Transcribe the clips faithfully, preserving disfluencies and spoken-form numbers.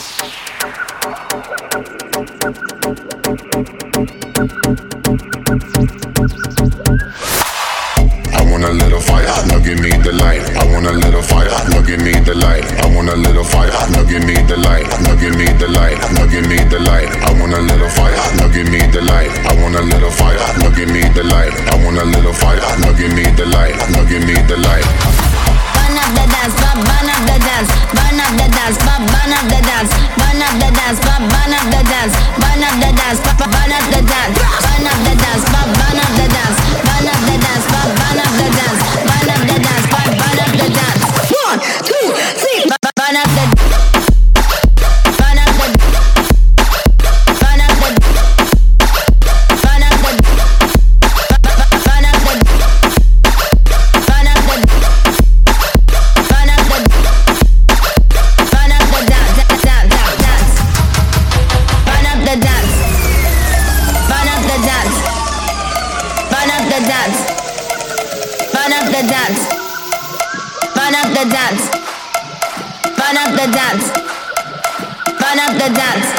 want a little fire, now give me the light. I want a little fire, now give me the light. I want a little fire, now give me the light. Now give me the light, now give me the light. I want a little fire, now give me the light. I want a little fire, now give me the light. I want a little fire, now give me the light. Now give me the light. Burn up the dance, burn up the dance, burn up the dance, burn up the dance, burn up the dance, burn up the dance, burn up the dance, burn up the dance, burn up the dance, burn up the dance, burn up the dance, burn up the dance, burn up the dance, burn up the dance. One, two, three, burn up the burn up the burn up the burn up the burn up the burn up the Burn up the, burn up the dance, dance, dance, dance. Burn up the dance, burn up the dance, burn up the dance, burn up the dance, burn up the dance, burn up the dance, burn up the dance.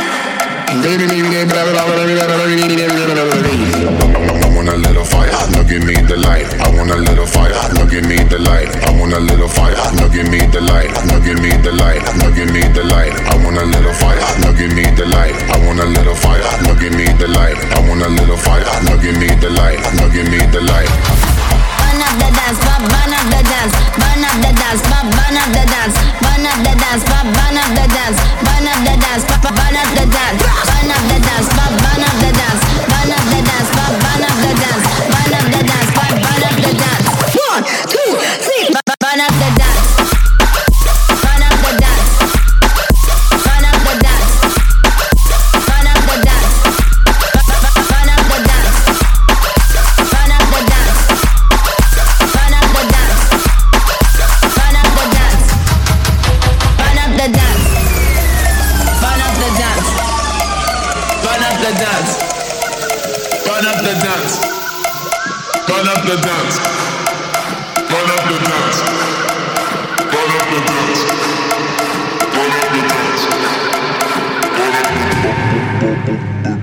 I want a little fire, now give me the light. I want a little fire, now give me the light. I want a little fire, now give me the light. Now give me the light, now give me the light. I want a little fire, now give me the light. I want a little fire, now give me the light. I want a little fire, now give me the light. Now give me the light. Burn up the dance, burn up the dance, burn up the dance, burn up the dance, burn up the dance, burn up the dance, burn up the dance, burn up the dance, burn up the dance, burn up the dance, burn up the dance, burn up the dance, burn up the dance, burn up the dance. One, two, three, burn up the dance, burn up the dance, burn up the dance, burn up the dance, burn up the dance, burn up the dance. Burn up the dance, burn up the dance, burn up the dance, burn up the dance, burn up the dance, burn up the dance, burn up the dance, burn up the dance, burn up the dance, burn up the dance, burn up the dance.